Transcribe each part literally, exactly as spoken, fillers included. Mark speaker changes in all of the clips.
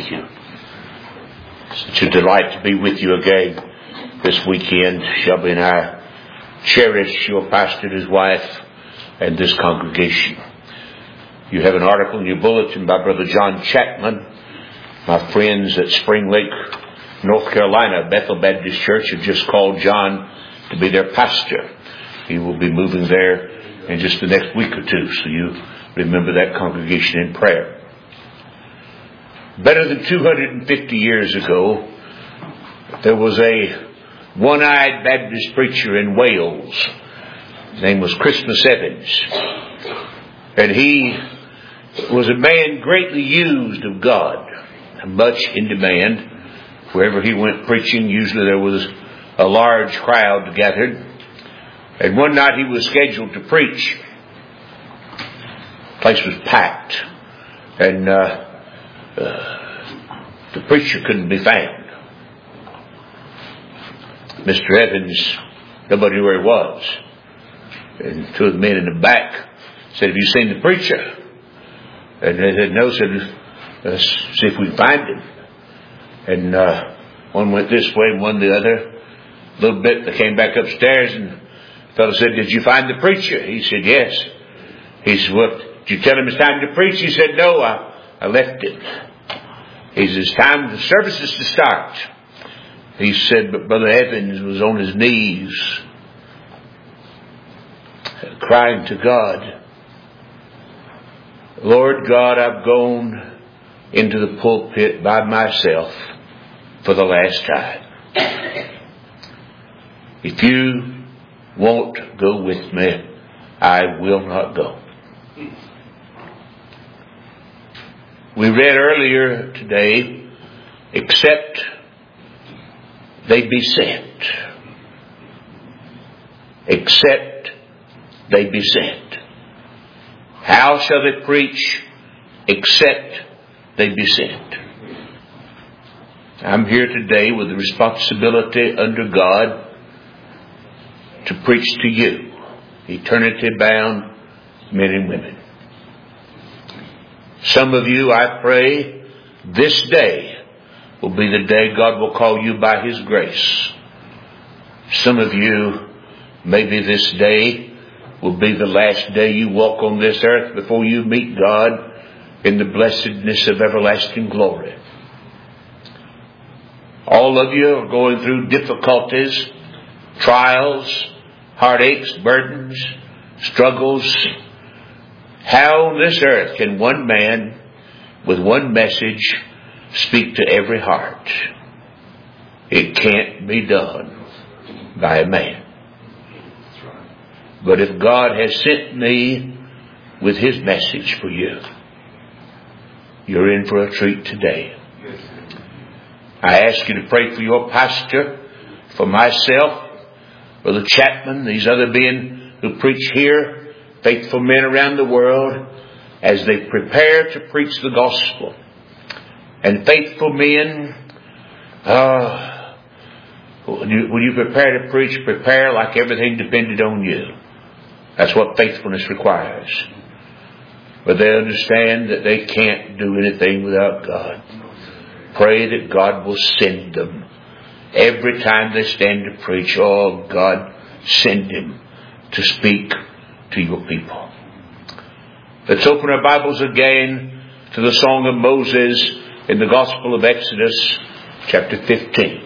Speaker 1: with you. Such a delight to be with you again this weekend. Shelby and I cherish your pastor and his wife and this congregation. You have an article in your bulletin by Brother John Chapman. My friends at Spring Lake, North Carolina, Bethel Baptist Church have just called John to be their pastor. He will be moving there in just the next week or two, so you remember that congregation in prayer. Better than two hundred fifty years ago, there was a one-eyed Baptist preacher in Wales. His name was Christmas Evans. And he was a man greatly used of God, much in demand. Wherever he went preaching, usually there was a large crowd gathered. And one night he was scheduled to preach. The place was packed. And uh, uh, the preacher couldn't be found. Mister Evans, nobody knew where he was. And two of the men in the back said, "Have you seen the preacher?" And they said, "No." Said, "Let's see if we can find him." And uh, one went this way and one the other. A little bit, they came back upstairs, and the fellow said, "Did you find the preacher?" He said, "Yes." He said, "Well, did you tell him it's time to preach?" He said, "No, I, I left it." He said, "It's time for the services to start." He said, but Brother Evans was on his knees, crying to God, "Lord God, I've gone into the pulpit by myself for the last time. If you won't go with me, I will not go." We read earlier today, except they be sent. Except they be sent. How shall they preach except they be sent? I'm here today with the responsibility under God to preach to you, eternity bound men and women. Some of you, I pray, this day will be the day God will call you by His grace. Some of you, maybe this day will be the last day you walk on this earth before you meet God in the blessedness of everlasting glory. All of you are going through difficulties, trials, heartaches, burdens, struggles. How on this earth can one man with one message speak to every heart? It can't be done by a man. But if God has sent me with His message for you, you're in for a treat today. I ask you to pray for your pastor, for myself, Brother Chapman, these other men who preach here, faithful men around the world, as they prepare to preach the gospel. And faithful men, uh, when you, when you prepare to preach, prepare like everything depended on you. That's what faithfulness requires. But they understand that they can't do anything without God. Pray that God will send them. Every time they stand to preach, oh God, send Him to speak to your people. Let's open our Bibles again to the Song of Moses in the Gospel of Exodus, chapter fifteen.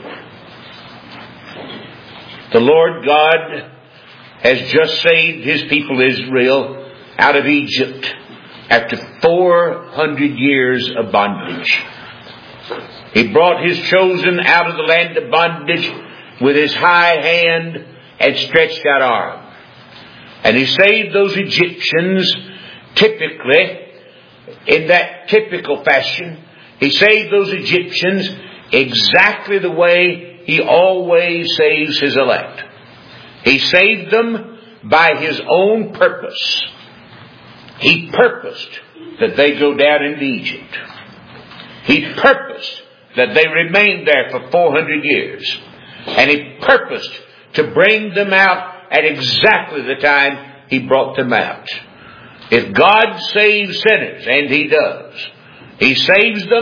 Speaker 1: The Lord God has just saved His people Israel out of Egypt after four hundred years of bondage. He brought His chosen out of the land of bondage with His high hand and stretched out arm. And He saved those Egyptians typically, in that typical fashion. He saved those Egyptians exactly the way He always saves His elect. He saved them by His own purpose. He purposed that they go down into Egypt. He purposed that they remained there for four hundred years. And He purposed to bring them out at exactly the time He brought them out. If God saves sinners, and He does, He saves them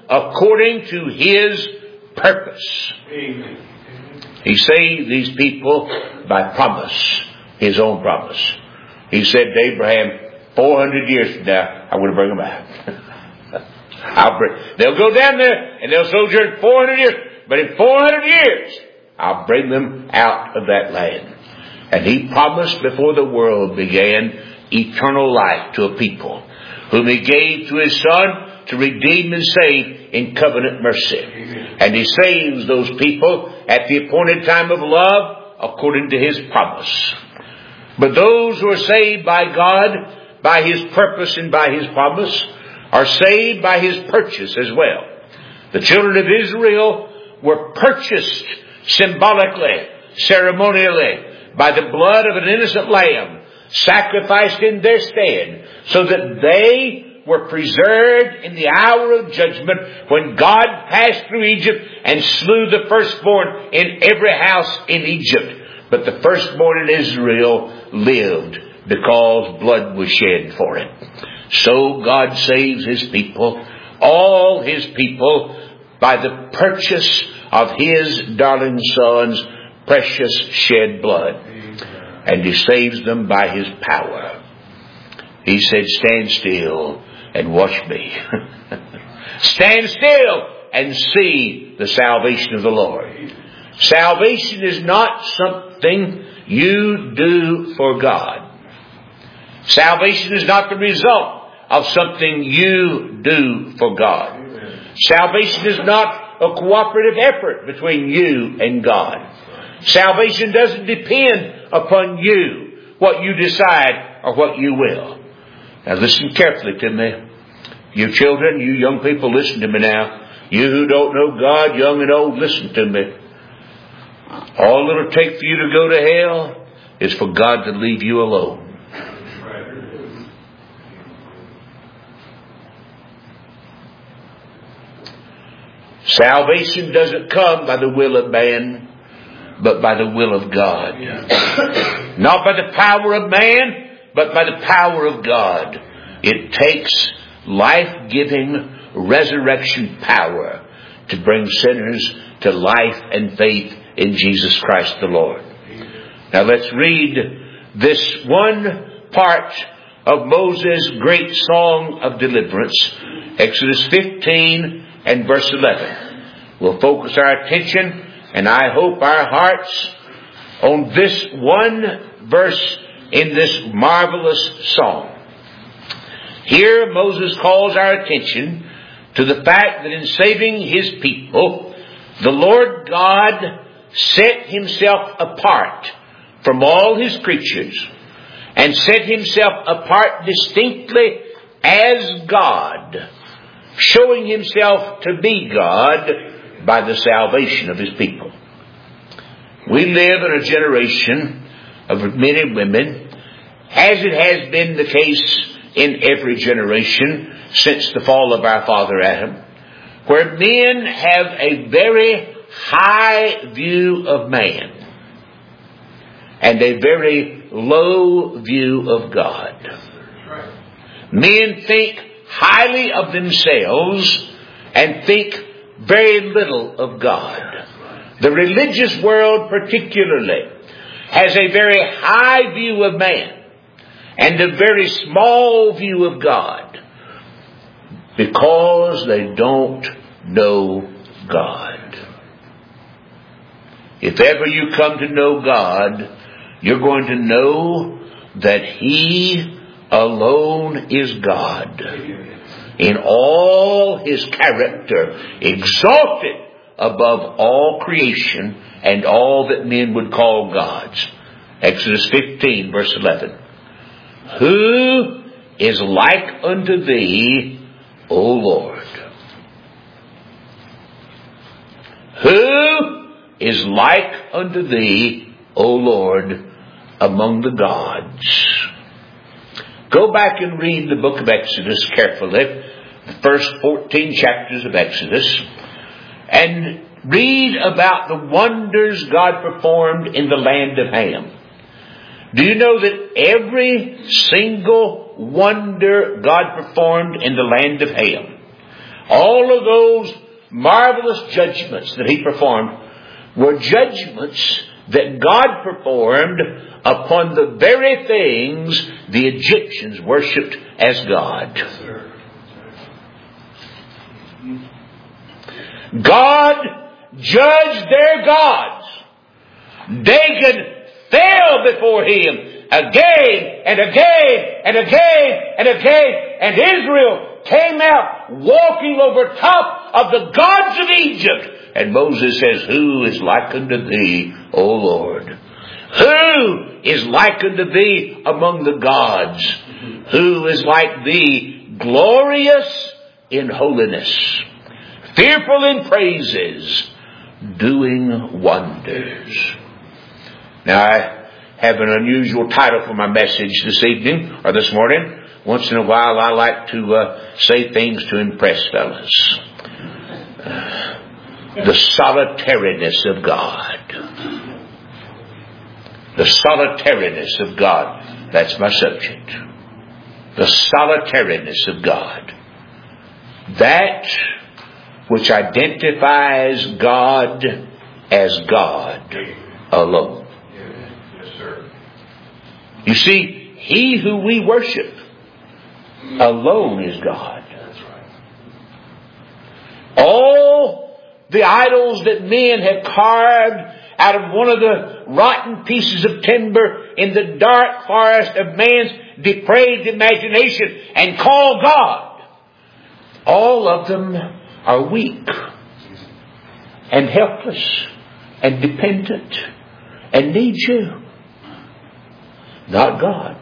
Speaker 1: according to His purpose.
Speaker 2: Amen.
Speaker 1: He saved these people by promise, His own promise. He said to Abraham, four hundred years from now, I'm going to bring them out. I'll bring, they'll go down there and they'll sojourn four hundred years. But in four hundred years, I'll bring them out of that land. And He promised before the world began eternal life to a people whom He gave to His Son to redeem and save in covenant mercy. Amen. And He saves those people at the appointed time of love according to His promise. But those who are saved by God, by His purpose and by His promise, are saved by His purchase as well. The children of Israel were purchased symbolically, ceremonially, by the blood of an innocent lamb, sacrificed in their stead, so that they were preserved in the hour of judgment when God passed through Egypt and slew the firstborn in every house in Egypt. But the firstborn in Israel lived because blood was shed for it. So God saves His people, all His people, by the purchase of His darling Son's precious shed blood. And He saves them by His power. He said, stand still and watch me. Stand still and see the salvation of the Lord. Salvation is not something you do for God. Salvation is not the result of something you do for God. Salvation is not a cooperative effort between you and God. Salvation doesn't depend upon you, what you decide or what you will. Now listen carefully to me. You children, you young people, listen to me now. You who don't know God, young and old, listen to me. All it'll take for you to go to hell is for God to leave you alone. Salvation doesn't come by the will of man, but by the will of God. Yeah. Not by the power of man, but by the power of God. It takes life-giving resurrection power to bring sinners to life and faith in Jesus Christ the Lord. Now let's read this one part of Moses' great song of deliverance, Exodus fifteen and verse eleven. We'll focus our attention and I hope our hearts on this one verse in this marvelous song. Here Moses calls our attention to the fact that in saving His people, the Lord God set Himself apart from all His creatures and set Himself apart distinctly as God, showing Himself to be God by the salvation of His people. We live in a generation of men and women, as it has been the case in every generation since the fall of our father Adam, where men have a very high view of man and a very low view of God. Men think highly of themselves and think very little of God. The religious world particularly has a very high view of man and a very small view of God because they don't know God. If ever you come to know God, you're going to know that He alone is God in all His character, exalted above all creation and all that men would call gods. Exodus fifteen verse eleven. Who is like unto Thee, O Lord? Who is like unto Thee, O Lord, among the gods? Go back and read the book of Exodus carefully, the first fourteen chapters of Exodus, and read about the wonders God performed in the land of Ham. Do you know that every single wonder God performed in the land of Ham all of those marvelous judgments that He performed were judgments that God performed upon the very things the Egyptians worshipped as God. God judged their gods. Dagon fell before Him again and again and again and again, and Israel came out walking over top of the gods of Egypt. And Moses says, who is like unto Thee, O Lord? Who is like unto Thee among the gods? Who is like Thee, glorious in holiness, fearful in praises, doing wonders? Now, I have an unusual title for my message this evening, or this morning. Once in a while I like to uh, say things to impress fellas. Uh, the solitariness of God. The solitariness of God. That's my subject. The solitariness of God. That which identifies God as God alone.
Speaker 2: Yes, sir.
Speaker 1: You see, He who we worship alone is God.
Speaker 2: That's right.
Speaker 1: All the idols that men have carved out of one of the rotten pieces of timber in the dark forest of man's depraved imagination and call God, all of them are weak and helpless and dependent and need you, not God.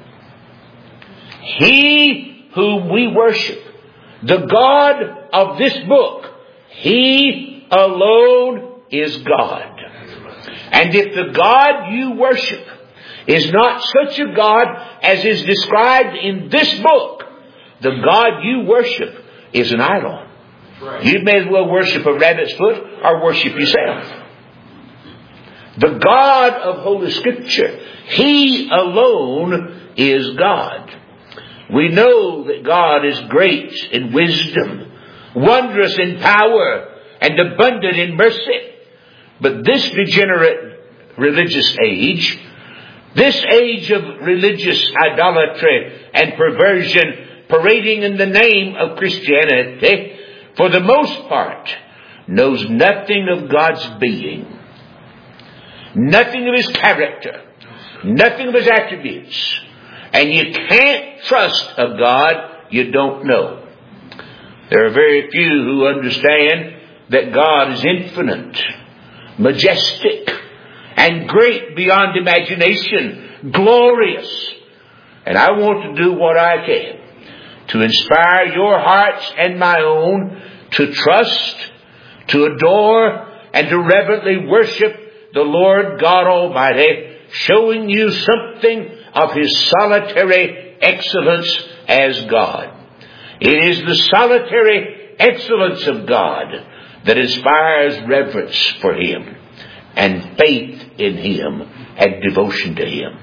Speaker 1: He whom we worship, the God of this book, He alone is God. And if the God you worship is not such a God as is described in this book, the God you worship is an idol.
Speaker 2: Right.
Speaker 1: You may as well worship a rabbit's foot or worship yourself. The God of Holy Scripture, He alone is God. We know that God is great in wisdom, wondrous in power, and abundant in mercy. But this degenerate religious age, this age of religious idolatry and perversion parading in the name of Christianity, for the most part, knows nothing of God's being, nothing of His character, nothing of His attributes. And you can't trust a God you don't know. There are very few who understand that God is infinite, majestic, and great beyond imagination, glorious. And I want to do what I can to inspire your hearts and my own to trust, to adore, and to reverently worship the Lord God Almighty, showing you something of His solitary excellence as God. It is the solitary excellence of God that inspires reverence for Him and faith in Him and devotion to Him.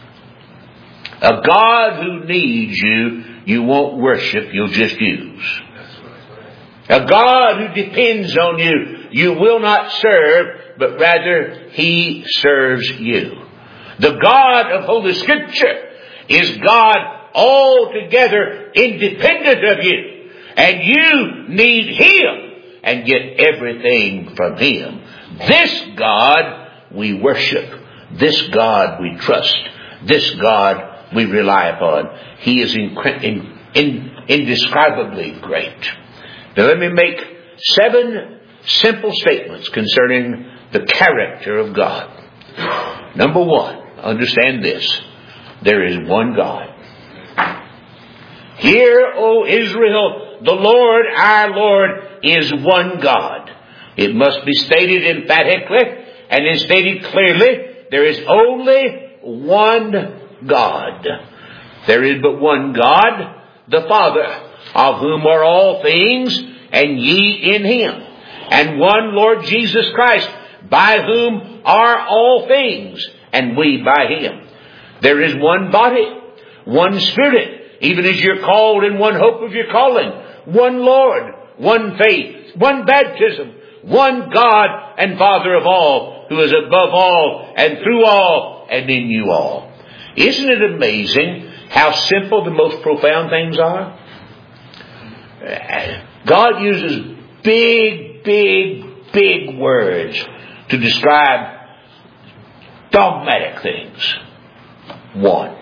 Speaker 1: A God who needs you, you won't worship, you'll just use. A God who depends on you, you will not serve, but rather He serves you. The God of Holy Scripture is God altogether independent of you. And you need Him and get everything from Him. This God we worship. This God we trust. This God we rely upon. He is in, in, in, indescribably great. Now let me make seven simple statements concerning the character of God. Number one, understand this. There is one God. Hear, O Israel, the Lord our Lord is one God. It must be stated emphatically and is stated clearly. There is only one God. There is but one God, the Father, of whom are all things, and ye in Him. And one Lord Jesus Christ, by whom are all things, and we by Him. There is one body, one Spirit, even as you're called in one hope of your calling, one Lord, one faith, one baptism, one God and Father of all, who is above all and through all and in you all. Isn't it amazing how simple the most profound things are? God uses big, big, big words to describe dogmatic things. One.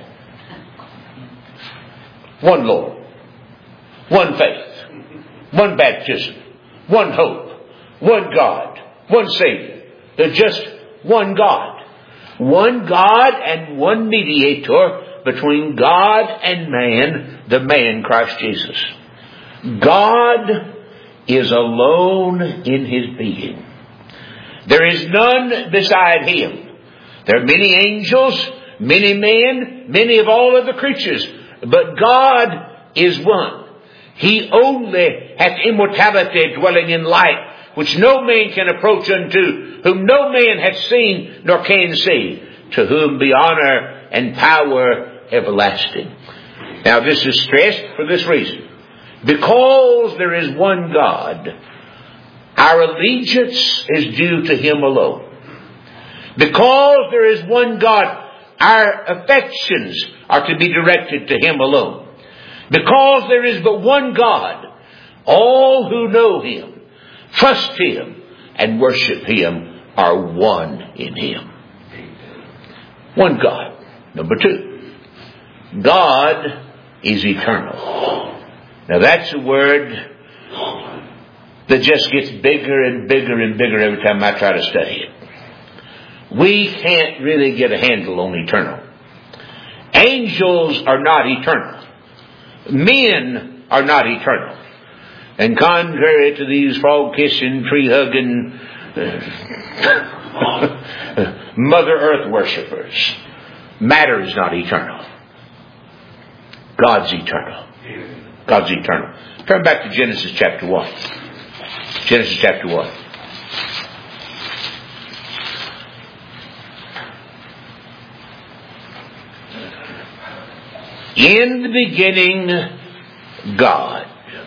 Speaker 1: One Lord. One faith. One baptism. One hope. One God. One Savior. There's just one God. One God and one mediator between God and man, the man Christ Jesus. God is alone in His being. There is none beside Him. There are many angels, many men, many of all other creatures, but God is one. He only hath immortality dwelling in light, which no man can approach unto, whom no man hath seen nor can see, to whom be honor and power everlasting. Now this is stressed for this reason. Because there is one God, our allegiance is due to Him alone. Because there is one God, our affections are to be directed to Him alone. Because there is but one God, all who know Him, trust Him, and worship Him are one in Him. One God. Number two, God is eternal. Now that's a word that just gets bigger and bigger and bigger every time I try to study it. We can't really get a handle on eternal. Angels are not eternal. Men are not eternal. And contrary to these frog-kissing, tree-hugging, uh, Mother Earth worshippers, matter is not eternal. God's eternal. God's eternal. Turn back to Genesis chapter one. Genesis chapter one. In the beginning, God.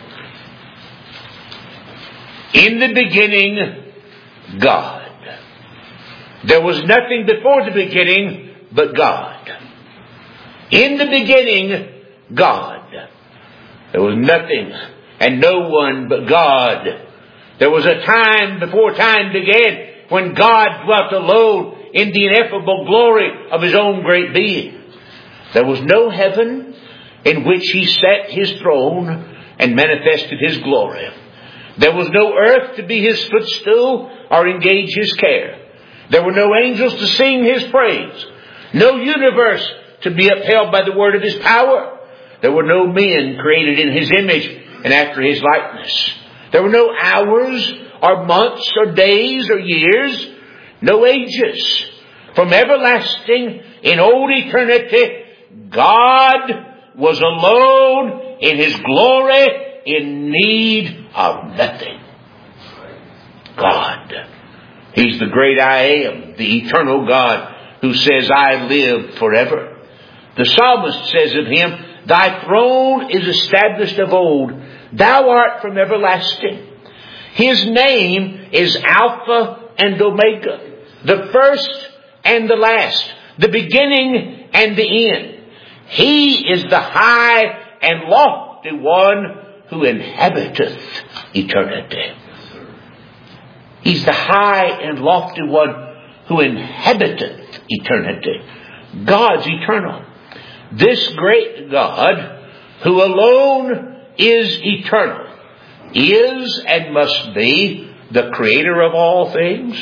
Speaker 1: In the beginning, God. There was nothing before the beginning but God. In the beginning, God. There was nothing and no one but God. There was a time before time began when God dwelt alone in the ineffable glory of His own great being. There was no heaven in which He set His throne and manifested His glory. There was no earth to be His footstool or engage His care. There were no angels to sing His praise. No universe to be upheld by the word of His power. There were no men created in His image and after His likeness. There were no hours or months or days or years. No ages. From everlasting in old eternity, God was alone in His glory, in need of nothing. God. He's the great I am, the eternal God who says, I live forever. The psalmist says of Him, Thy throne is established of old. Thou art from everlasting. His name is Alpha and Omega, the first and the last, the beginning and the end. He is the high and lofty one who inhabiteth eternity. He's the high and lofty one who inhabiteth eternity. God's eternal. This great God, who alone is eternal, is and must be the creator of all things.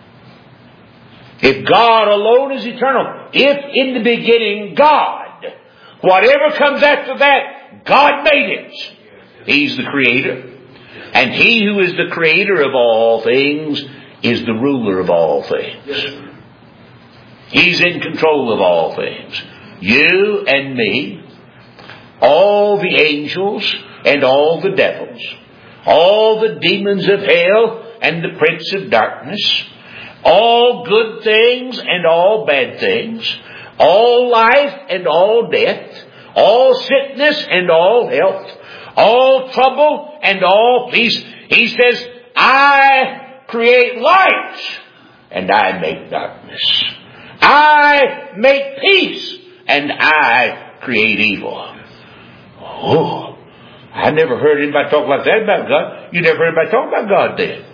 Speaker 1: If God alone is eternal, if in the beginning God, whatever comes after that, God made it. He's the creator. And He who is the creator of all things is the ruler of all things. He's in control of all things. You and me, all the angels and all the devils, all the demons of hell and the prince of darkness, all good things and all bad things, all life and all death, all sickness and all health, all trouble and all peace. He says, I create light and I make darkness. I make peace and I create evil. Oh, I never heard anybody talk like that about God. You never heard anybody talk about God then.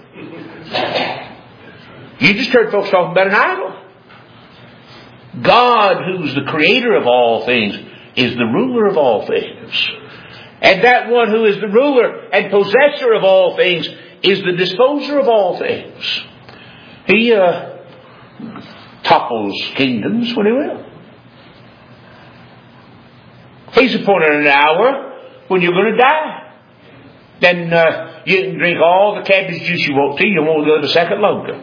Speaker 1: You just heard folks talking about an idol. God, who's the creator of all things, is the ruler of all things. And that one who is the ruler and possessor of all things is the disposer of all things. He uh, topples kingdoms when he will. He's appointed an hour when you're going to die. Then uh, you can drink all the cabbage juice you want to. You won't live a second longer.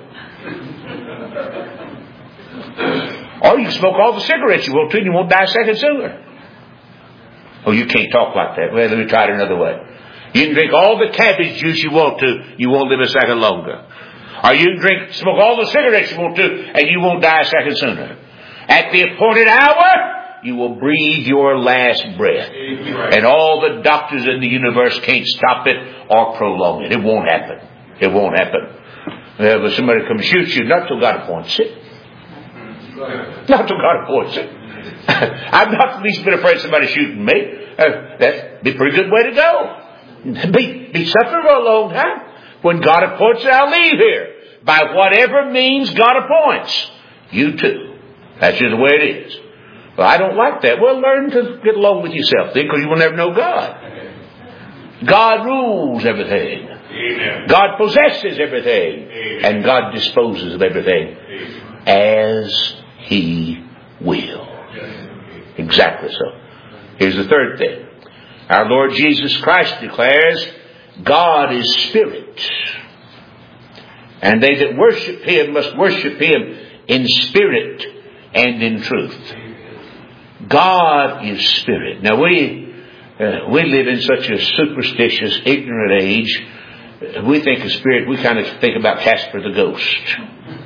Speaker 1: Or you can smoke all the cigarettes you want to and you won't die a second sooner. Oh, you can't talk like that. Well, let me try it another way. You can drink all the cabbage juice you want to, you won't live a second longer. Or you can drink, smoke all the cigarettes you want to, and you won't die a second sooner. At the appointed hour, you will breathe your last breath. And all the doctors in the universe can't stop it or prolong it. It won't happen. It won't happen. Uh, but somebody comes shoot you, not till God appoints it. Not till God appoints it. I'm not the least bit afraid of somebody shooting me. Uh, that'd be a pretty good way to go. Be, be suffering for a long time. When God appoints it, I'll leave here. By whatever means God appoints. You too. That's just the way it is. Well, I don't like that. Well, learn to get along with yourself then, because you will never know God. God rules everything. Amen. God possesses everything. Amen. And God disposes of everything. Amen. As He will. Exactly so. Here's the third thing. Our Lord Jesus Christ declares, God is spirit. And they that worship Him must worship Him in spirit and in truth. God is spirit. Now we, uh, we live in such a superstitious, ignorant age. We think of spirit, we kind of think about Casper the Ghost.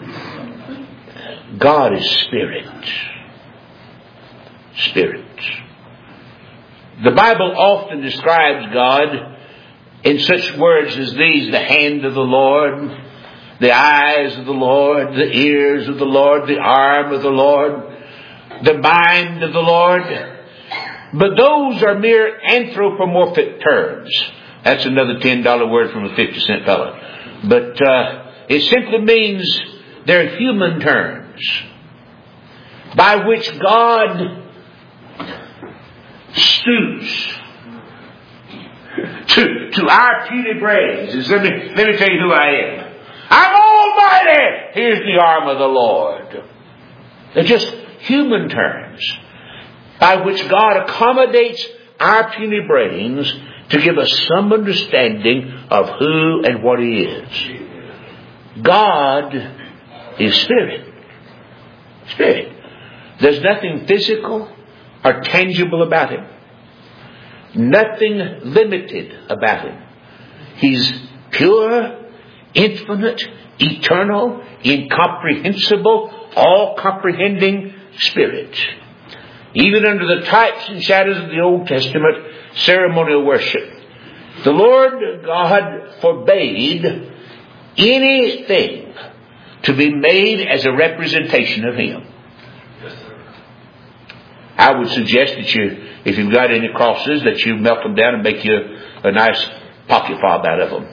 Speaker 1: God is spirit. Spirit. The Bible often describes God in such words as these: the hand of the Lord, the eyes of the Lord, the ears of the Lord, the arm of the Lord, the mind of the Lord. But those are mere anthropomorphic terms. That's another ten dollar word from a fifty cent fellow. But uh, it simply means they're human terms by which God stoops to, to our puny brains. Let me, let me tell you who I am. I'm almighty. Here's the arm of the Lord. They're just human terms by which God accommodates our puny brains to give us some understanding of who and what He is. God is spirit. Spirit. There's nothing physical or tangible about Him. Nothing limited about Him. He's pure, infinite, eternal, incomprehensible, all-comprehending Spirit. Even under the types and shadows of the Old Testament ceremonial worship, the Lord God forbade anything to be made as a representation of Him. I would suggest that you, if you've got any crosses, that you melt them down and make you a nice pocket fob out of them.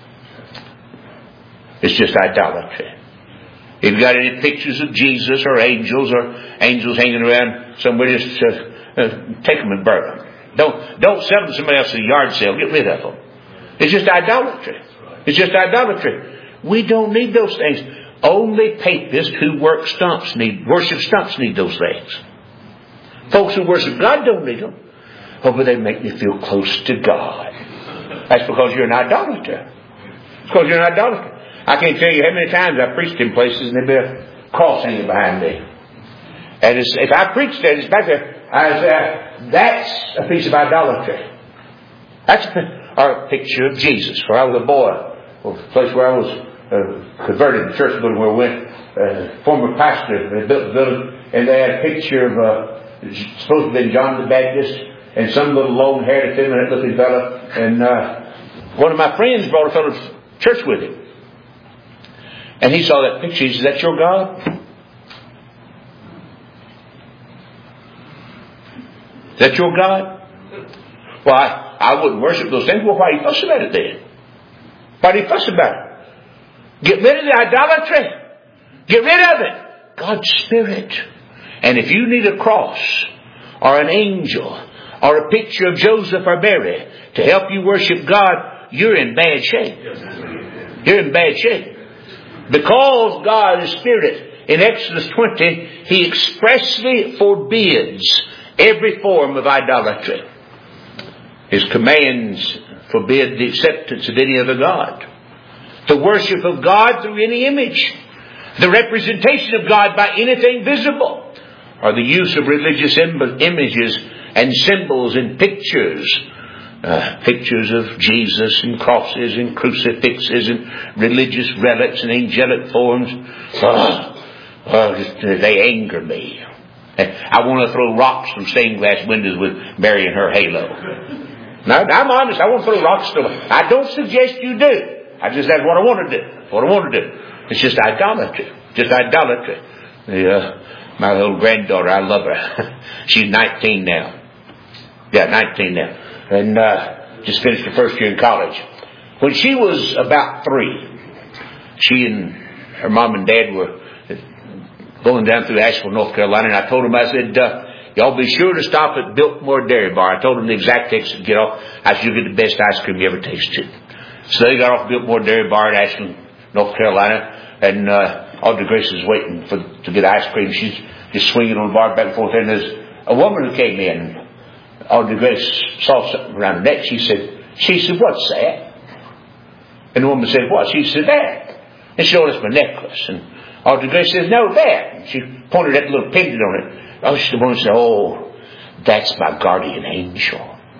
Speaker 1: It's just idolatry. If you've got any pictures of Jesus or angels or angels hanging around somewhere, just uh, uh, take them and burn them. Don't, don't sell them to somebody else at a yard sale. Get rid of them. It's just idolatry. It's just idolatry. We don't need those things. Only papists who work stumps need, worship stumps need those things. Folks who worship God don't need them. Oh, but they make me feel close to God. That's because you're an idolater. It's because you're an idolater. I can't tell you how many times I've preached in places and there'd be a cross hanging behind me. And it's, if I preached that, it's back there, I say, that's a piece of idolatry. That's a, or a picture of Jesus. Where I was a boy, or a place where I was uh, converted, the church building where we went, uh, former pastor, they built the building, and they had a picture of, uh, supposed to have been John the Baptist, and some little long-haired, effeminate-looking fella. And uh, one of my friends brought a fellow to church with him. And he saw that picture. He said, "Is that your God? Is that your God?" Well, I, I wouldn't worship those things. Well, why do you fuss about it then? Why do you fuss about it? Get rid of the idolatry. Get rid of it. God's Spirit. And if you need a cross or an angel or a picture of Joseph or Mary to help you worship God, you're in bad shape. You're in bad shape. Because God is Spirit, in Exodus twenty, He expressly forbids every form of idolatry. His commands forbid the acceptance of any other God. The worship of God through any image. The representation of God by anything visible. Or the use of religious im- images and symbols and pictures. Uh, pictures of Jesus and crosses and crucifixes and religious relics and angelic forms. Oh, oh, they anger me. I want to throw rocks from stained glass windows with Mary and her halo. Now, I'm honest. I want to throw rocks to them. I don't suggest you do. I just, that's what I want to do. What I want to do. It's just idolatry. Just idolatry. The, uh, my little granddaughter, I love her. She's nineteen now. Yeah, nineteen now. And, uh, just finished her first year in college. When she was about three, she and her mom and dad were going down through Asheville, North Carolina, and I told them, I said, uh, y'all be sure to stop at Biltmore Dairy Bar. I told them the exact exit to get off. I said, you'll get the best ice cream you ever tasted. So they got off Biltmore Dairy Bar in Asheville, North Carolina, and uh, Audrey Grace was waiting for to get ice cream. She's just swinging on the bar back and forth, and there's a woman who came in. Audrey Grace saw something around her neck. She said, she said, "What's that?" And the woman said, "What?" She said, "That." And she showed us my necklace. And Audrey Grace says, "No, that." And she pointed at the little pendant on it. Oh, she, the woman said, "Oh, that's my guardian angel."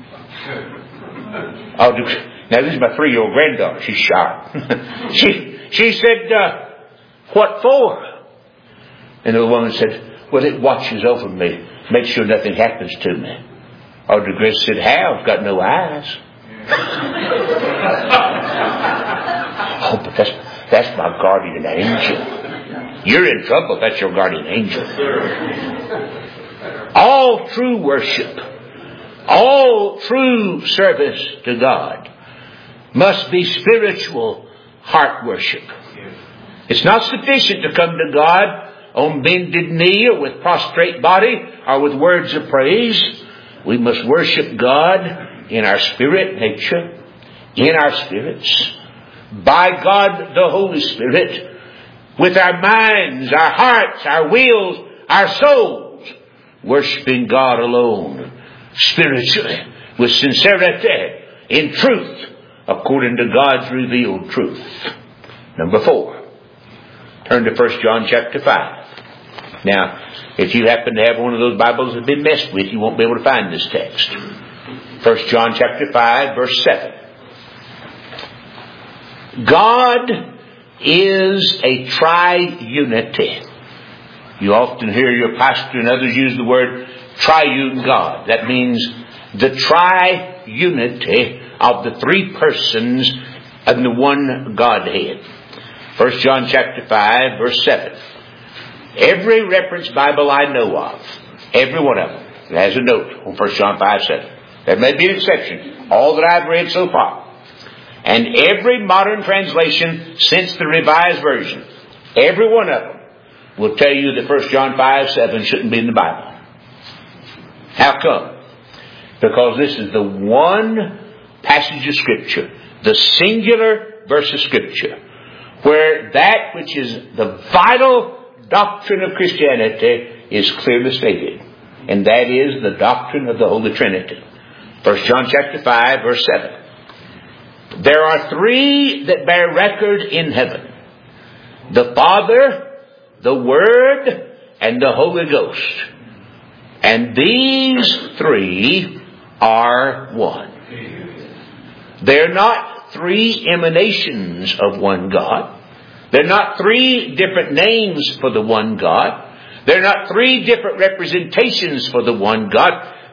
Speaker 1: Audrey, now this is my three-year-old granddaughter. She's sharp. she she said, uh, "What for?" And the woman said, "Well, it watches over me, makes sure nothing happens to me." Audrey Grace said, "How? I've got no eyes." Oh, but that's, that's my guardian angel. You're in trouble if that's your guardian angel. All true worship, all true service to God must be spiritual heart worship. It's not sufficient to come to God on bended knee or with prostrate body or with words of praise. We must worship God in our spirit nature, in our spirits, by God the Holy Spirit, with our minds, our hearts, our wills, our souls, worshiping God alone, spiritually, with sincerity, in truth, according to God's revealed truth. Number four. Turn to First John chapter five. Now, if you happen to have one of those Bibles that have been messed with, you won't be able to find this text. First John chapter five, verse seven. God is a triunity. You often hear your pastor and others use the word triune God. That means the triunity of the three persons and the one Godhead. First John chapter five, verse seven. Every reference Bible I know of, every one of them, it has a note on First John five, seven. There may be an exception. All that I've read so far. And every modern translation since the Revised Version, every one of them will tell you that First John five, seven shouldn't be in the Bible. How come? Because this is the one passage of Scripture, the singular verse of Scripture, where that which is the vital doctrine of Christianity is clearly stated. And that is the doctrine of the Holy Trinity. First John chapter five, verse seven. There are three that bear record in heaven: the Father, the Word, and the Holy Ghost. And these three are one. They're not three emanations of one God. They're not three different names for the one God. They're not three different representations for the one God.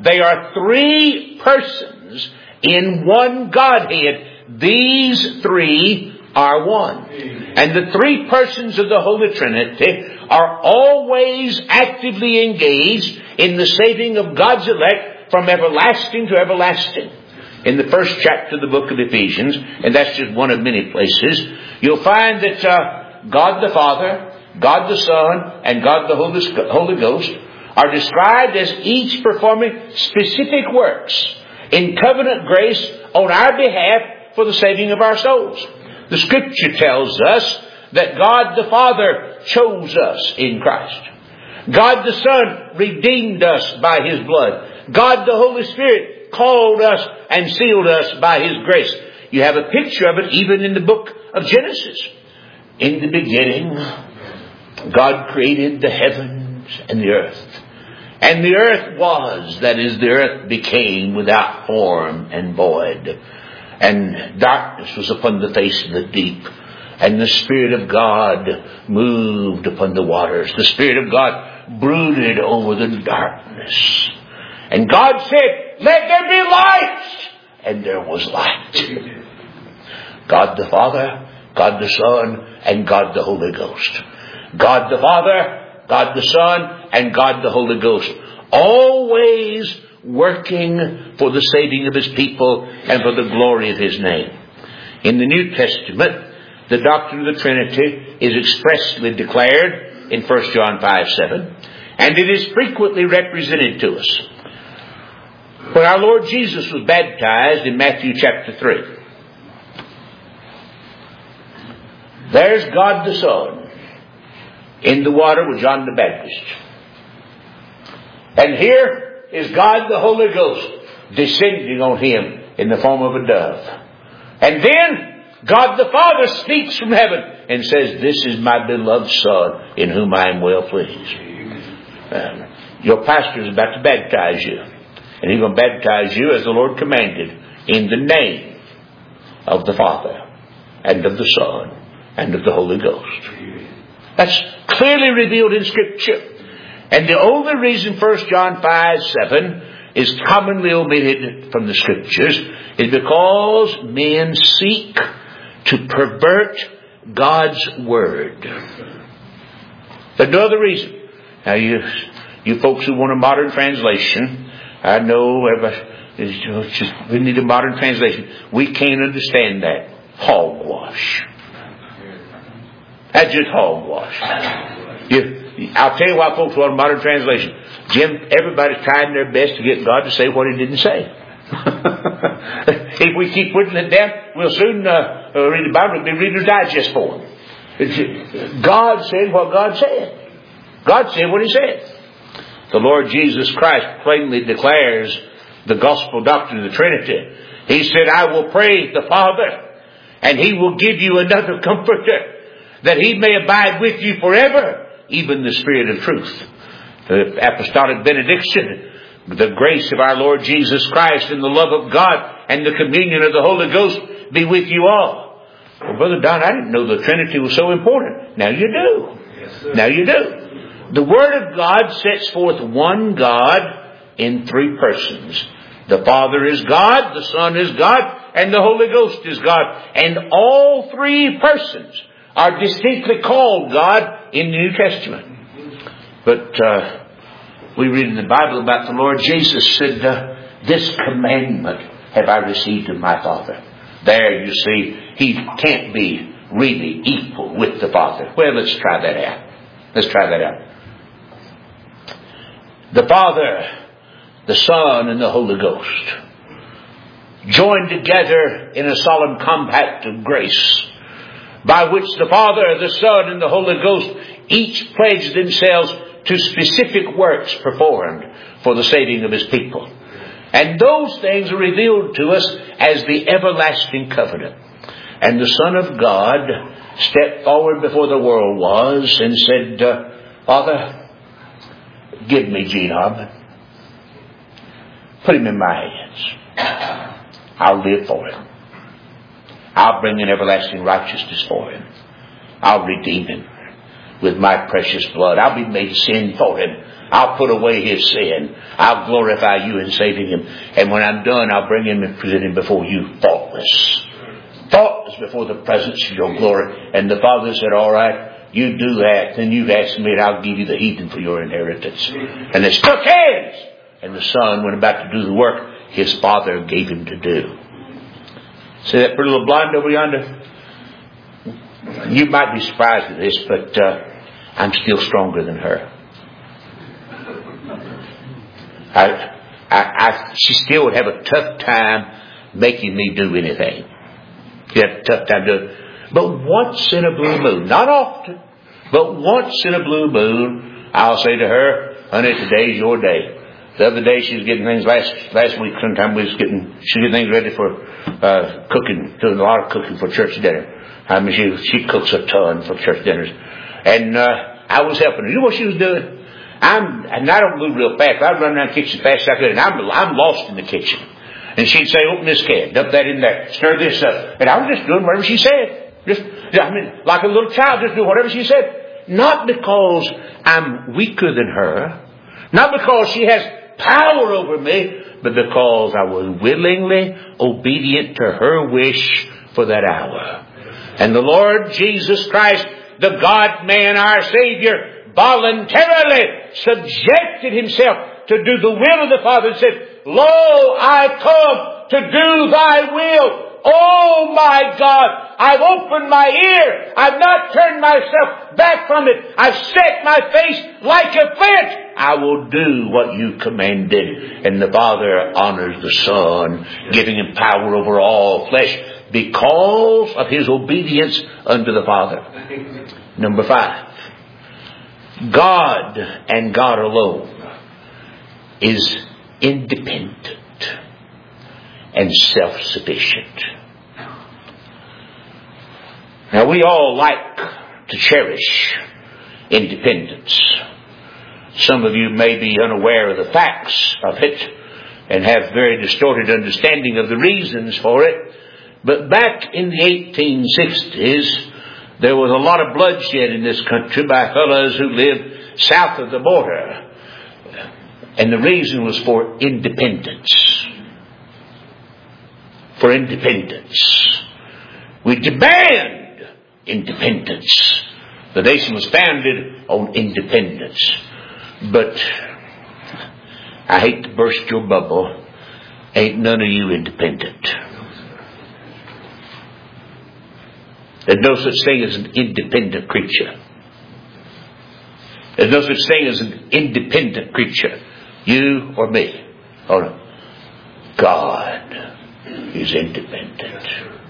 Speaker 1: they are three persons in one Godhead. These three are one. And the three persons of the Holy Trinity are always actively engaged in the saving of God's elect from everlasting to everlasting. In the first chapter of the book of Ephesians, and that's just one of many places, you'll find that uh, God the Father, God the Son, and God the Holy Ghost are described as each performing specific works in covenant grace on our behalf for the saving of our souls. The Scripture tells us that God the Father chose us in Christ. God the Son redeemed us by His blood. God the Holy Spirit called us and sealed us by His grace. You have a picture of it even in the book of Genesis. In the beginning, God created the heavens and the earth. And the earth was, that is, the earth became without form and void. And darkness was upon the face of the deep. And the Spirit of God moved upon the waters. The Spirit of God brooded over the darkness. And God said, "Let there be light!" And there was light. God the Father, God the Son, and God the Holy Ghost. God the Father, God the Son, and God the Holy Ghost. Always working for the saving of His people and for the glory of His name. In the New Testament, the doctrine of the Trinity is expressly declared in First John five seven, and it is frequently represented to us. When our Lord Jesus was baptized in Matthew chapter three, there's God the Son in the water with John the Baptist. And here is God the Holy Ghost descending on Him in the form of a dove. And then God the Father speaks from heaven and says, "This is my beloved Son in whom I am well pleased." Um, your pastor is about to baptize you. And he's going to baptize you as the Lord commanded, in the name of the Father and of the Son and of the Holy Ghost. That's clearly revealed in Scripture. And the only reason First John five seven is commonly omitted from the Scriptures is because men seek to pervert God's Word. There's no other reason. Now you, you folks who want a modern translation, I know everybody, just, we need a modern translation. We can't understand that. Hogwash. That's just hogwash. You, I'll tell you why folks want a modern translation. Jim, everybody's trying their best to get God to say what He didn't say. If we keep putting it down, we'll soon uh, uh, read the Bible. It'll be Reader's Digest for them. It's, God said what God said. God said what He said. The Lord Jesus Christ plainly declares the gospel doctrine of the Trinity. He said, "I will pray the Father, and He will give you another Comforter, that He may abide with you forever, even the Spirit of truth." The apostolic benediction, the grace of our Lord Jesus Christ and the love of God and the communion of the Holy Ghost be with you all. Well, Brother Don, I didn't know the Trinity was so important. Now you do. Yes, now you do. The Word of God sets forth one God in three persons. The Father is God, the Son is God, and the Holy Ghost is God. And all three persons are distinctly called God in the New Testament. But uh, we read in the Bible about the Lord Jesus said, uh, "This commandment have I received of my Father." There you see, He can't be really equal with the Father. Well, let's try that out. Let's try that out. The Father, the Son, and the Holy Ghost, joined together in a solemn compact of grace, by which the Father, the Son, and the Holy Ghost each pledged themselves to specific works performed for the saving of His people. And those things are revealed to us as the everlasting covenant. And the Son of God stepped forward before the world was and said, uh, "Father, give me Gene Harmon. Put him in my hands. I'll live for him. I'll bring an everlasting righteousness for him. I'll redeem him with my precious blood. I'll be made sin for him. I'll put away his sin. I'll glorify you in saving him. And when I'm done, I'll bring him and present him before you faultless. Faultless before the presence of your glory. And the Father said, all right, you do that. Then you've asked me and I'll give you the heathen for your inheritance. And they shook hands. And the Son, when about to do the work his Father gave him to do. See that pretty little blonde over yonder? You might be surprised at this, but uh, I'm still stronger than her. I, I, I, she still would have a tough time making me do anything. She had a tough time doing it. But once in a blue moon, not often, but once in a blue moon, I'll say to her, honey, today's your day. The other day she was getting things, last last week sometime we was getting, she was getting things ready for uh, cooking, doing a lot of cooking for church dinner. I mean, she, she cooks a ton for church dinners. And uh, I was helping her. You know what she was doing? I'm, and I don't move real fast. I'd run around the kitchen as fast as I could, and I'm, I'm lost in the kitchen. And she'd say, open this can, dump that in there, stir this up. And I was just doing whatever she said. Just, I mean, like a little child, just doing whatever she said. Not because I'm weaker than her. Not because she has power over me, but because I was willingly obedient to her wish for that hour. And the Lord Jesus Christ, the God-man, our Savior, voluntarily subjected himself to do the will of the Father and said, lo, I come to do thy will. Oh my God, I've opened my ear. I've not turned myself back from it. I've set my face like a flint. I will do what you commanded. And the Father honors the Son, giving him power over all flesh because of his obedience unto the Father. Number five. God and God alone is independent and self-sufficient. Now we all like to cherish independence. Some of you may be unaware of the facts of it and have very distorted understanding of the reasons for it. But back in the eighteen sixties, there was a lot of bloodshed in this country by fellows who lived south of the border. And the reason was for independence. For independence. We demand independence. The nation was founded on independence. But I hate to burst your bubble. Ain't none of you independent. There's no such thing as an independent creature. There's no such thing as an independent creature. You or me. Oh no. God is independent.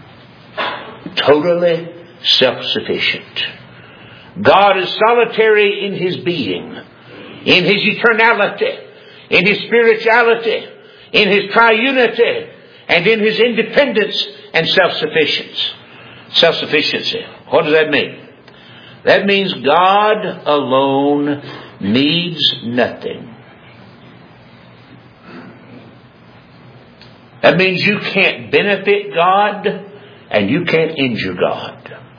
Speaker 1: Totally self-sufficient. God is solitary in his being, in his eternality, in his spirituality, in his triunity, and in his independence and self-sufficiency. Self-sufficiency. What does that mean? That means God alone needs nothing. That means you can't benefit God and you can't injure God.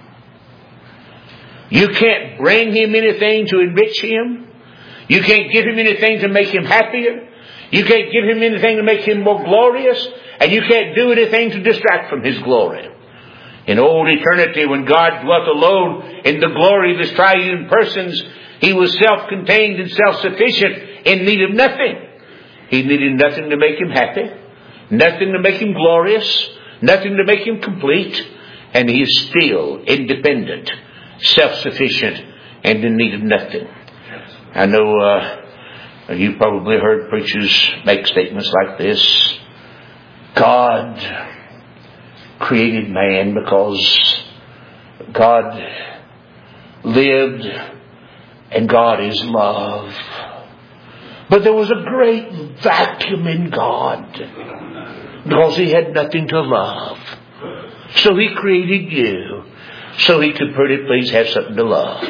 Speaker 1: You can't bring him anything to enrich him. You can't give him anything to make him happier. You can't give him anything to make him more glorious. And you can't do anything to distract from his glory. In old eternity, when God dwelt alone in the glory of his triune persons, he was self-contained and self-sufficient in need of nothing. He needed nothing to make him happy, nothing to make him glorious, nothing to make him complete, and he is still independent, self-sufficient, and in need of nothing. I know uh, you've probably heard preachers make statements like this. God created man because God lived and God is love. But there was a great vacuum in God because he had nothing to love. So he created you so he could pretty please have something to love.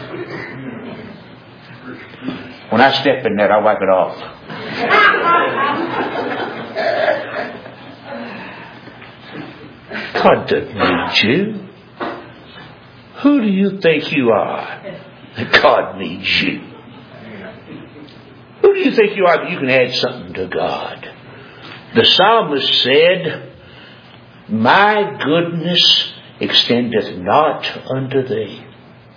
Speaker 1: When I step in that, I wipe it off. God doesn't need you. Who do you think you are? God needs you. Who do you think you are that you can add something to God? The psalmist said, my goodness extendeth not unto thee.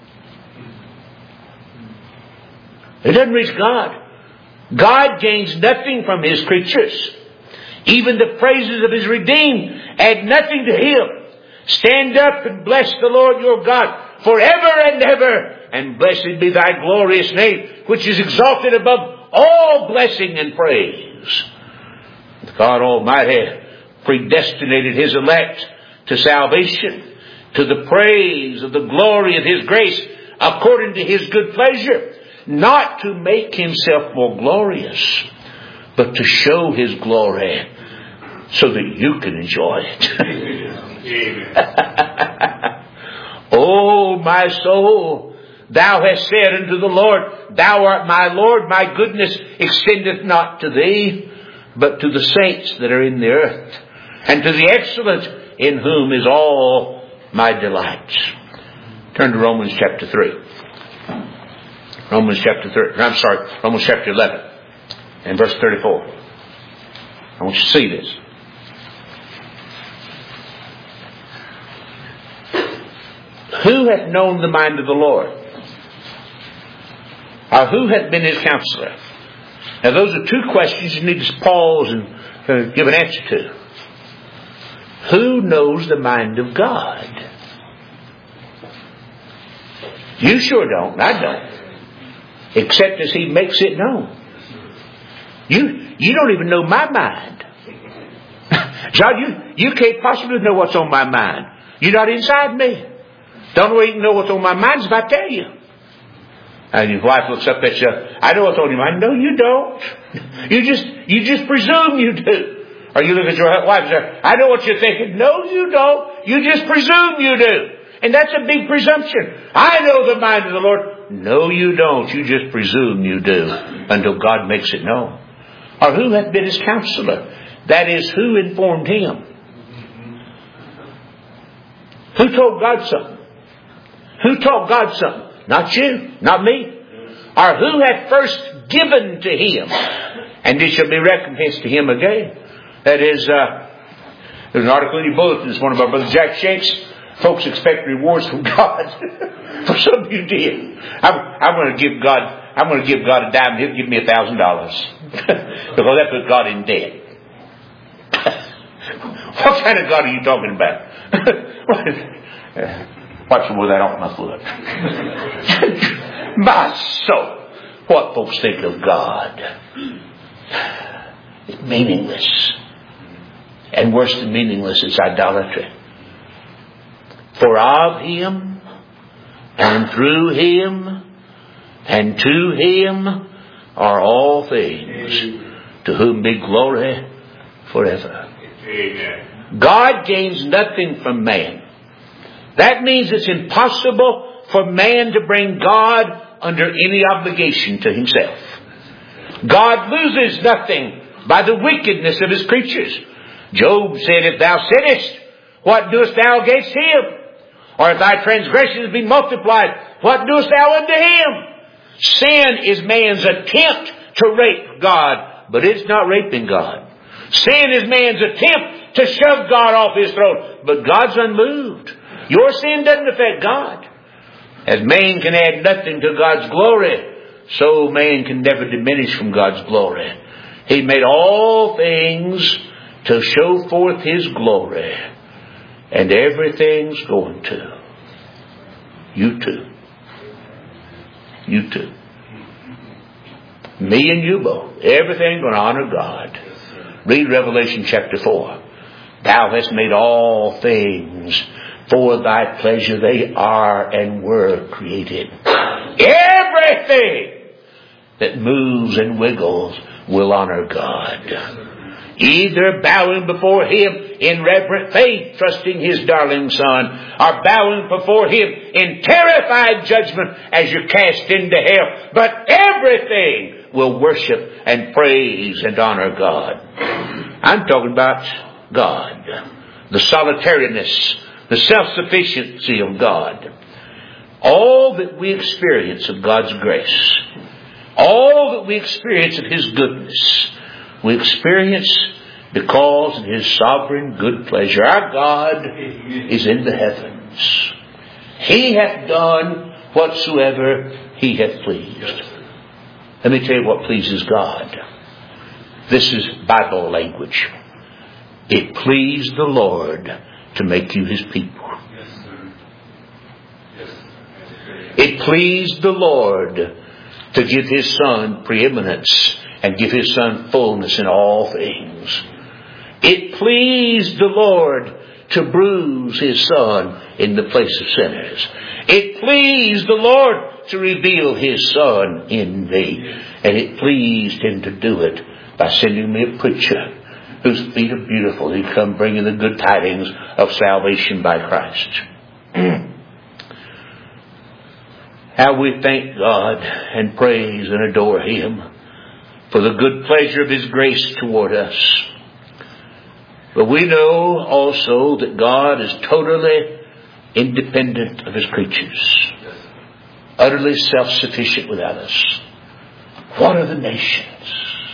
Speaker 1: It doesn't reach God. God gains nothing from His creatures. Even the praises of His redeemed add nothing to Him. Stand up and bless the Lord your God forever and ever. And blessed be thy glorious name, which is exalted above all blessing and praise. God Almighty predestinated His elect to salvation, to the praise of the glory of His grace, according to His good pleasure, not to make Himself more glorious, but to show His glory so that you can enjoy it.
Speaker 2: Amen.
Speaker 1: Oh, my soul, thou hast said unto the Lord, thou art my Lord, my goodness extendeth not to thee, but to the saints that are in the earth, and to the excellent in whom is all my delights. Turn to Romans chapter three. Romans chapter three, I'm sorry, Romans chapter eleven and verse thirty-four. I want you to see this. Who hath known the mind of the Lord? Or who hath been His counselor? Now those are two questions you need to pause and uh, give an answer to. Who knows the mind of God? You sure don't. I don't. Except as He makes it known. You you don't even know my mind. John, you, you can't possibly know what's on my mind. You're not inside me. The only way you can know what's on my mind is if I tell you. And your wife looks up at you, I know what's on your mind. No, you don't. You just you just presume you do. Or you look at your wife and say, I know what you're thinking. No, you don't. You just presume you do. And that's a big presumption. I know the mind of the Lord. No, you don't. You just presume you do until God makes it known. Or who hath been His counselor? That is, who informed Him? Who told God something? Who taught God something? Not you, not me. Or who hath first given to Him? And it shall be recompensed to him again. That is, uh, there's an article in your bulletin this morning about Brother Jack Shanks. Folks expect rewards from God for something you did. I'm, I'm going to give God, I'm going to give God a dime. He'll give me a thousand dollars because that puts God in debt. What kind of God are you talking about? Watch me with that off my foot. My soul. What folks think of God is meaningless. And worse than meaningless is idolatry. For of Him, and through Him, and to Him are all things, to whom be glory forever.
Speaker 2: Amen.
Speaker 1: God gains nothing from man. That means it's impossible for man to bring God under any obligation to himself. God loses nothing by the wickedness of His creatures. Job said, if thou sinnest, what doest thou against Him? Or if thy transgressions be multiplied, what doest thou unto Him? Sin is man's attempt to rape God, but it's not raping God. Sin is man's attempt to shove God off His throne, but God's unmoved. Your sin doesn't affect God. As man can add nothing to God's glory, so man can never diminish from God's glory. He made all things to show forth His glory. And everything's going to. You too. You too. Me and you both. Everything going to honor God. Read Revelation chapter four. Thou hast made all things for thy pleasure. They are and were created. Everything that moves and wiggles will honor God. Either bowing before Him in reverent faith, trusting His darling Son, or bowing before Him in terrified judgment as you're cast into hell. But everything will worship and praise and honor God. I'm talking about God. The solitariness, the self-sufficiency of God. All that we experience of God's grace, All that we experience of His goodness, we experience because of His sovereign good pleasure. Our God is in the heavens. He hath done whatsoever He hath pleased. Let me tell you what pleases God. This is Bible language. It pleased the Lord to make you His people. It pleased the Lord to give His Son preeminence and give His Son fullness in all things. It pleased the Lord to bruise His Son in the place of sinners. It pleased the Lord to reveal His Son in me. And it pleased Him to do it by sending me a preacher whose feet are beautiful. He come bringing the good tidings of salvation by Christ. How we thank God and praise and adore Him for the good pleasure of His grace toward us. But we know also that God is totally independent of His creatures. Utterly self-sufficient without us. What are the nations?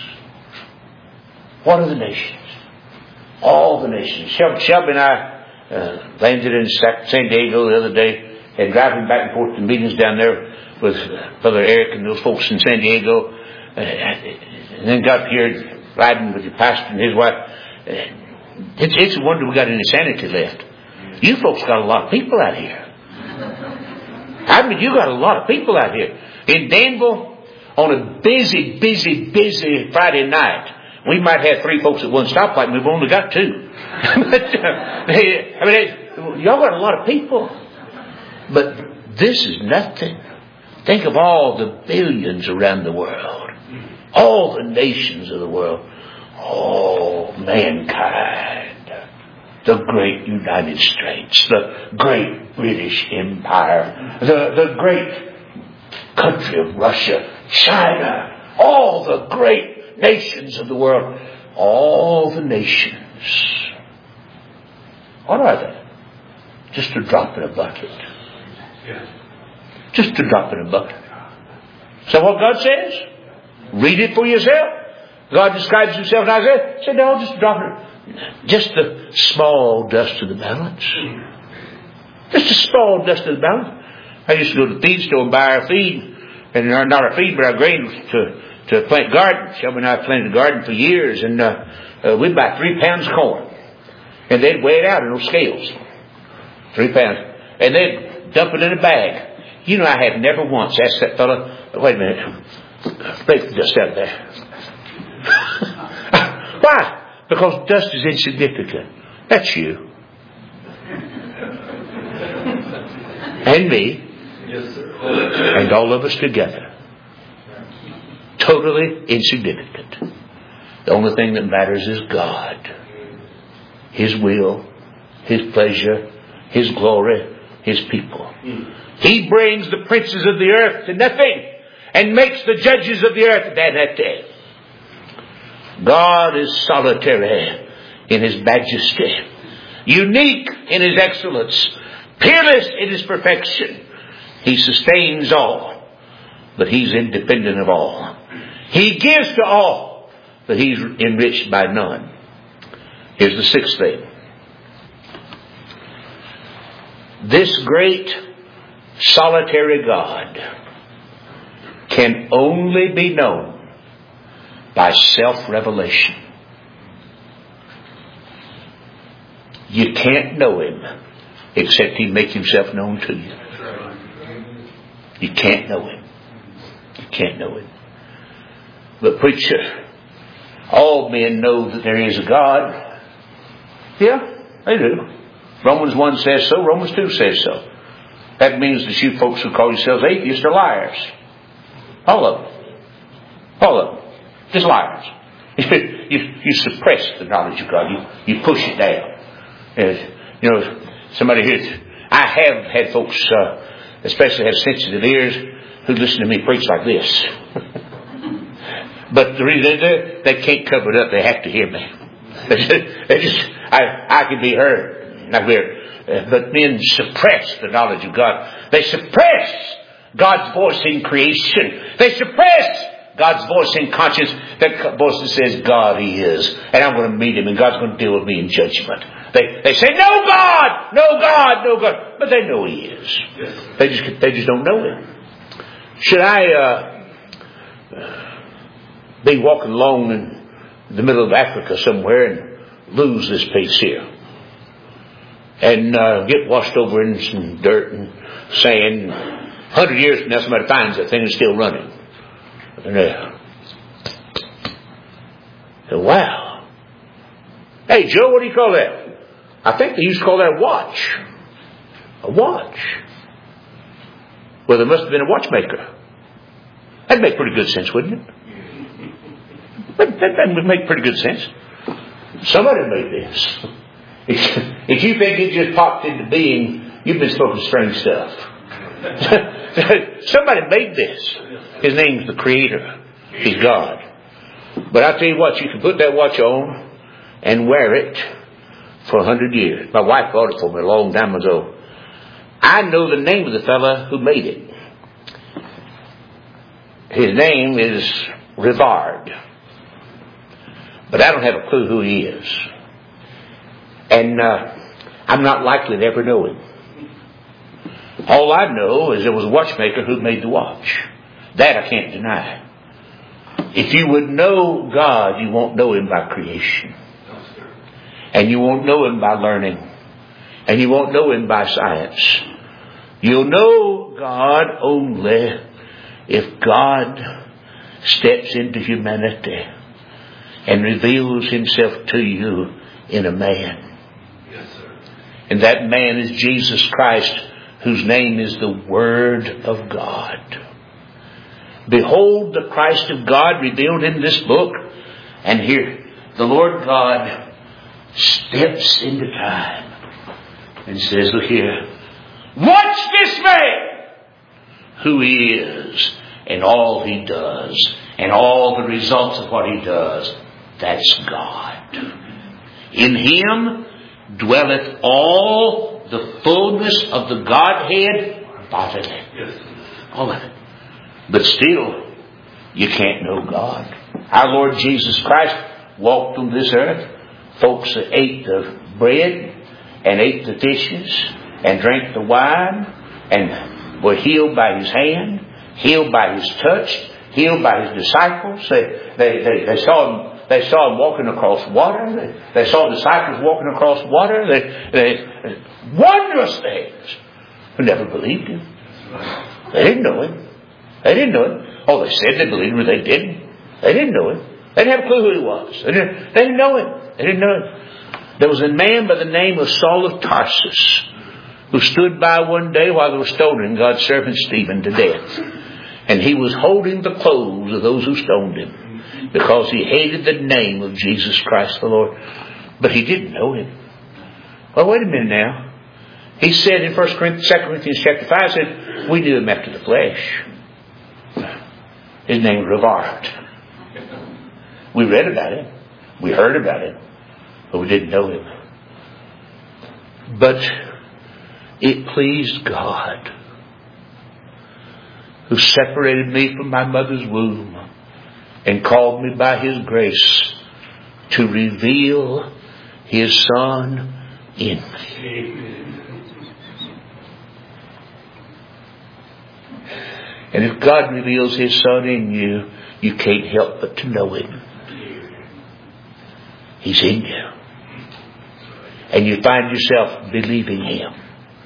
Speaker 1: What are the nations? All the nations. Shelby and I uh, landed in San Diego the other day, and driving back and forth to meetings down there with Brother Eric and those folks in San Diego, uh, and then got here riding with your pastor and his wife. Uh, it's, it's a wonder we got any sanity left. You folks got a lot of people out here. I mean, you got a lot of people out here. In Danville, on a busy, busy, busy Friday night, we might have three folks at one stoplight, and we've only got two. But, uh, they, I mean, they, y'all got a lot of people. But this is nothing. Think of all the billions around the world. All the nations of the world. All mankind. The great United States. The great British Empire. The, the great country of Russia. China. All the great nations of the world. All the nations. What are they? Just a drop in a bucket. Just a drop in a bucket. So what God says? Read it for yourself. God describes Himself in Isaiah. Say, no, just drop it. Just the small dust of the balance. Just the small dust of the balance. I used to go to the feed store and buy our feed. And not our feed, but our grain to, to plant gardens. Shelby and I planted a garden for years. And uh, uh, we'd buy three pounds of corn. And they'd weigh it out in those scales. Three pounds. And they'd dump it in a bag. You know, I have never once asked that fellow, wait a minute, break the dust out of there. Why? Because dust is insignificant. That's you. And me.
Speaker 2: Yes, sir.
Speaker 1: And all of us together. Totally insignificant. The only thing that matters is God. His will, His pleasure, His glory, His people. He brings the princes of the earth to nothing and makes the judges of the earth vanity. God is solitary in His majesty, unique in His excellence, peerless in His perfection. He sustains all, but He's independent of all. He gives to all, but He's enriched by none. Here's the sixth thing. This great solitary God can only be known by self-revelation. You can't know Him except He make Himself known to you. You can't know Him. You can't know Him. But preacher, all men know that there is a God. Yeah, they do. Romans one says so. Romans two says so. That means that you folks who call yourselves atheists are liars. All of them. All of them. Just liars. you, you suppress the knowledge of God. You, you push it down. Uh, you know, somebody here, I have had folks, uh, especially have sensitive ears, who listen to me preach like this. But the reason they, they can't cover it up, they have to hear me. They just, they just I, I can be heard. Not weird. Uh, but men suppress the knowledge of God. They suppress God's voice in creation. They suppress God's voice in conscience, that voice that says, God He is, and I'm going to meet Him, and God's going to deal with me in judgment. They they say, no God, no God, no God, but they know He is. They just they just don't know Him. Should I uh, be walking along in the middle of Africa somewhere and lose this piece here, and uh, get washed over in some dirt and sand? A hundred years from now, somebody finds that thing and it's still running. And uh, so, wow. Hey, Joe, what do you call that? I think they used to call that a watch. A watch. Well, there must have been a watchmaker. That'd make pretty good sense, wouldn't it? That, that, that would make pretty good sense. Somebody made this. If, if you think it just popped into being, you've been smoking strange stuff. Somebody made this. His name's the Creator. He's God. But I tell you what, you can put that watch on and wear it for a hundred years. My wife bought it for me a long time ago. I know the name of the fella who made it. His name is Rivard. But I don't have a clue who he is. And uh, I'm not likely to ever know him. All I know is there was a watchmaker who made the watch. That I can't deny. If you would know God, you won't know Him by creation. And you won't know Him by learning. And you won't know Him by science. You'll know God only if God steps into humanity and reveals Himself to you in a man.
Speaker 2: Yes, sir.
Speaker 1: And that man is Jesus Christ, whose name is the Word of God. Behold the Christ of God revealed in this book. And here, the Lord God steps into time and says, look here, watch this man, who He is and all He does and all the results of what He does. That's God. In Him dwelleth all the fullness of the Godhead bodily. All of it. But still, you can't know God. Our Lord Jesus Christ walked on this earth. Folks that ate the bread and ate the fishes and drank the wine and were healed by His hand, healed by His touch, healed by His disciples. They, they, they, they saw Him. They saw Him walking across water. They, they saw disciples walking across water. They, they, wondrous things. Who never believed Him. They didn't know Him. They didn't know Him. Oh, they said they believed Him, but they didn't. They didn't know Him. They didn't have a clue who He was. They didn't, they didn't know Him. They didn't know Him. There was a man by the name of Saul of Tarsus who stood by one day while they were stoning God's servant Stephen to death. And he was holding the clothes of those who stoned him because he hated the name of Jesus Christ the Lord. But he didn't know Him. Well, wait a minute now. He said in First Corinthians, Second Corinthians chapter five, said, we knew Him after the flesh. His name was Rivard. We read about Him. We heard about Him. But we didn't know Him. But it pleased God, who separated me from my mother's womb and called me by His grace to reveal His Son in me. And if God reveals His Son in you, you can't help but to know Him. He's in you. And you find yourself believing Him.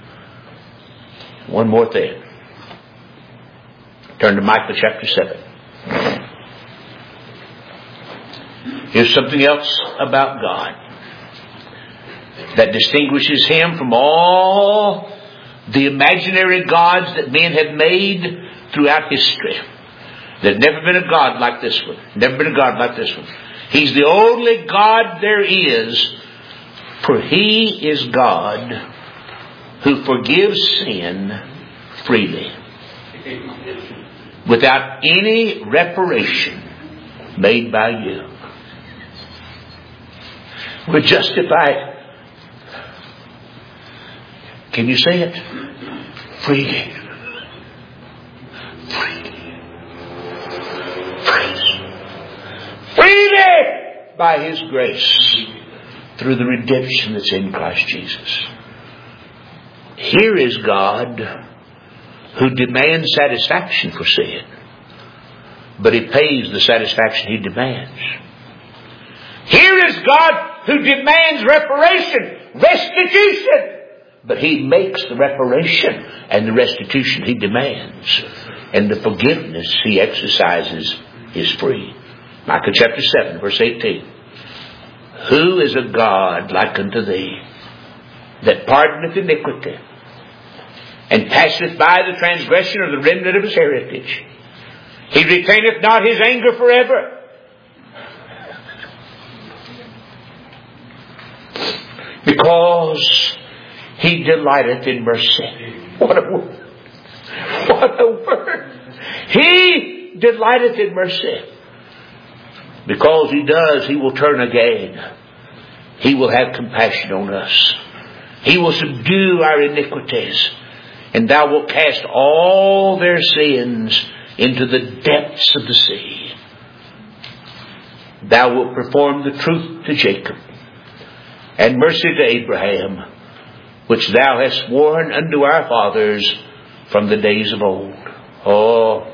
Speaker 1: One more thing. Turn to Micah chapter seven. Here's something else about God that distinguishes Him from all the imaginary gods that men have made throughout history. There's never been a God like this one. Never been a God like this one. He's the only God there is, for He is God who forgives sin freely, without any reparation made by you. We're justified. Can you say it? Freely. Freely. Freely. by His grace through the redemption that's in Christ Jesus. Here is God who demands satisfaction for sin, but He pays the satisfaction He demands. Here is God who demands reparation, restitution, but He makes the reparation and the restitution He demands. And the forgiveness He exercises is free. Micah chapter seven, verse eighteen. Who is a God like unto thee, that pardoneth iniquity, and passeth by the transgression of the remnant of His heritage? He retaineth not His anger forever, because He delighteth in mercy. What a word! What a word! He delighteth in mercy. Because He does, He will turn again. He will have compassion on us. He will subdue our iniquities. And Thou wilt cast all their sins into the depths of the sea. Thou wilt perform the truth to Jacob, and mercy to Abraham, which Thou hast sworn unto our fathers from the days of old. Oh,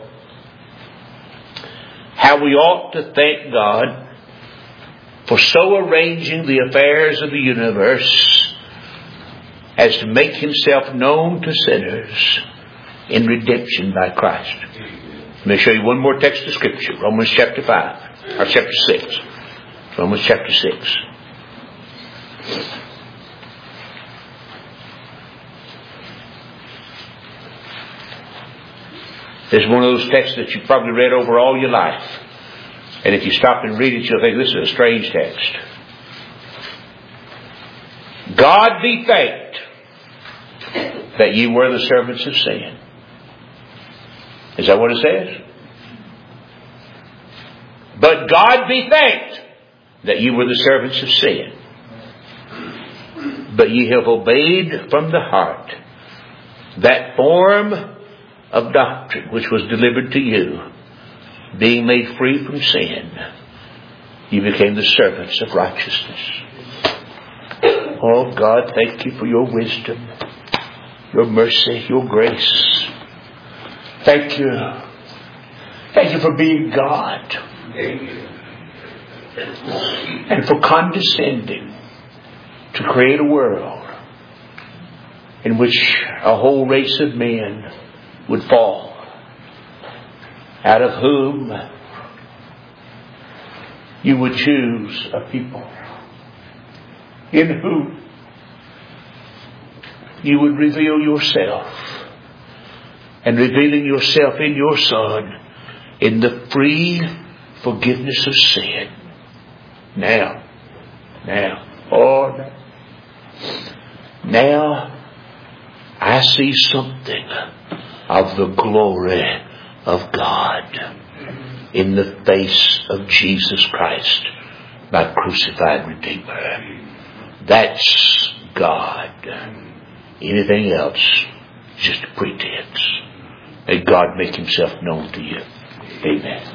Speaker 1: how we ought to thank God for so arranging the affairs of the universe as to make Himself known to sinners in redemption by Christ. Let me show you one more text of Scripture. Romans chapter five, or chapter six. Romans chapter six. This is one of those texts that you've probably read over all your life. And if you stop and read it, you'll think this is a strange text. God be thanked that ye were the servants of sin. Is that what it says? But God be thanked that ye were the servants of sin. But ye have obeyed from the heart that form of doctrine which was delivered to you, being made free from sin, you became the servants of righteousness. Oh God, thank You for Your wisdom, Your mercy, Your grace. Thank You. Thank You for being God. And for condescending to create a world in which a whole race of men would fall, out of whom You would choose a people, in whom You would reveal Yourself, and revealing Yourself in Your Son, in the free forgiveness of sin. Now, now, oh, now, now I see something of the glory of God in the face of Jesus Christ, my crucified Redeemer. That's God. Anything else is just a pretense. May God make Himself known to you. Amen.